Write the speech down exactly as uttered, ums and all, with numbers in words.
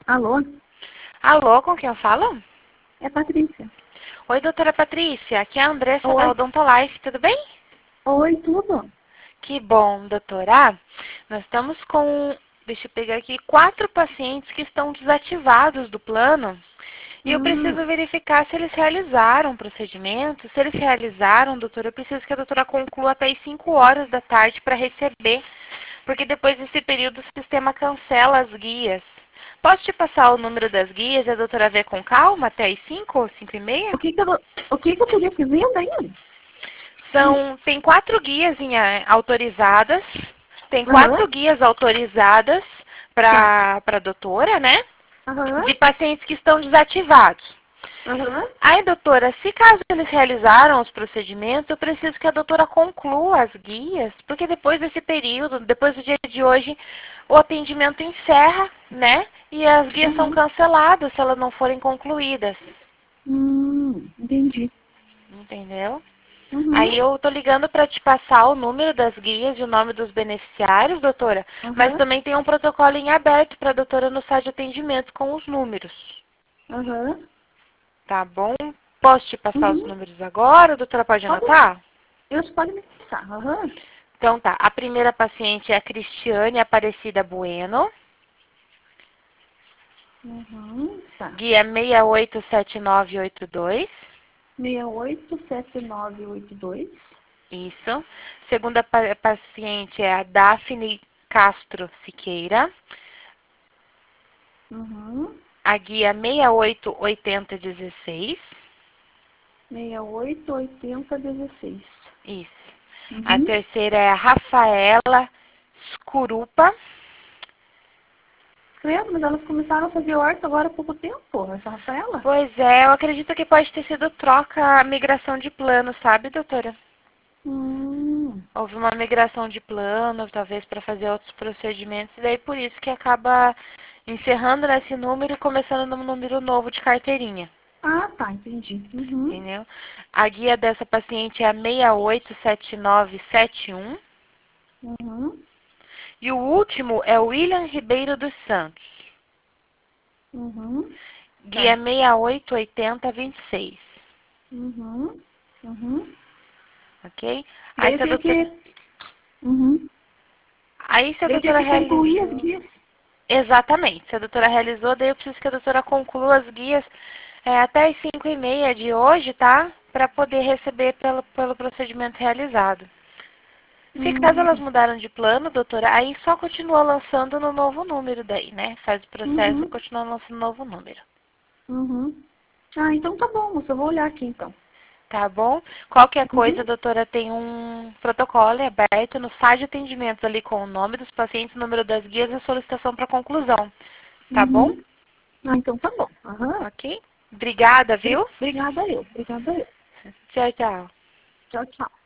Alô? Alô, com quem eu falo? É Patrícia. Oi, doutora Patrícia. Aqui é a Andressa da Oi. Odontolife, tudo bem? Oi, tudo? Que bom, doutora. Nós estamos com, deixa eu pegar aqui, quatro pacientes que estão desativados do plano. E eu Hum, preciso verificar se eles realizaram o procedimento. Se eles realizaram, doutora, eu preciso que a doutora conclua até as cinco horas da tarde para receber. Porque depois desse período o sistema cancela as guias. Posso te passar o número das guias e a doutora ver com calma até as cinco ou cinco e meia? o que que eu, o que que eu teria que ver daí? São, tem quatro guias em, eh, autorizadas. Tem Aham, quatro guias autorizadas tá. para a doutora, né? Aham, De pacientes que estão desativados. aham. Aí, doutora, se caso eles realizaram os procedimentos, eu preciso que a doutora conclua as guias, porque depois desse período, depois do dia de hoje, o atendimento encerra, né? E as guias são Uhum. canceladas se elas não forem concluídas. Hum, entendi. Entendeu? Uhum, Aí eu tô ligando para te passar o número das guias e o nome dos beneficiários, doutora, mas aham, também tem um protocolo em aberto para a doutora no site de atendimento com os números. aham. Tá bom? Posso te passar os Uhum. números agora? A doutora pode Pode, anotar? eles podem me passar. Aham. Então tá. A primeira paciente é a Cristiane Aparecida Bueno. Uhum, tá. Guia seis oito sete nove oito dois. seis oito sete nove oito dois. Isso. Segunda pa- paciente é a Daphne Castro Siqueira. Uhum. A guia seis oito oito zero um seis. seis oito oito zero um seis. Isso. A Uhum. terceira é a Rafaela Scurupa. Credo, mas elas começaram a fazer horta agora há pouco tempo, essa Rafaela. Pois é, eu acredito que pode ter sido troca, migração de plano, sabe, doutora? Hum, Houve uma migração de plano, talvez para fazer outros procedimentos, e daí por isso que acaba encerrando nesse número e começando num número novo de carteirinha, ah, tá, entendi. Uhum, entendeu? A guia dessa paciente é a seis oito sete nove sete um uhum, e o último é o William Ribeiro dos Santos, uhum, guia tá. seis oito oito zero dois seis, Uhum, uhum. ok? Aí Daí eu se a tenho doutora, que, uhum. aí se a Daí eu tenho doutora que concluir as realizou, guias. exatamente, se a doutora realizou, daí eu preciso que a doutora conclua as guias é, até as cinco e meia de hoje, tá? Para poder receber pelo, pelo procedimento realizado. Se caso Hum, elas mudaram de plano, doutora, aí só continua lançando no novo número daí, né? Faz o processo e uhum, continua lançando no novo número. uhum. Ah, então tá bom, moça, eu vou olhar aqui então. Tá bom? Qualquer coisa, Uhum, doutora, tem um protocolo aberto no site de atendimentos ali com o nome dos pacientes, o número das guias e a solicitação para conclusão. Tá bom? uhum. Ah, então tá bom. Aham. Ok? Obrigada, Bri- viu? Obrigada eu, obrigada eu. Tchau, tchau. Tchau, tchau.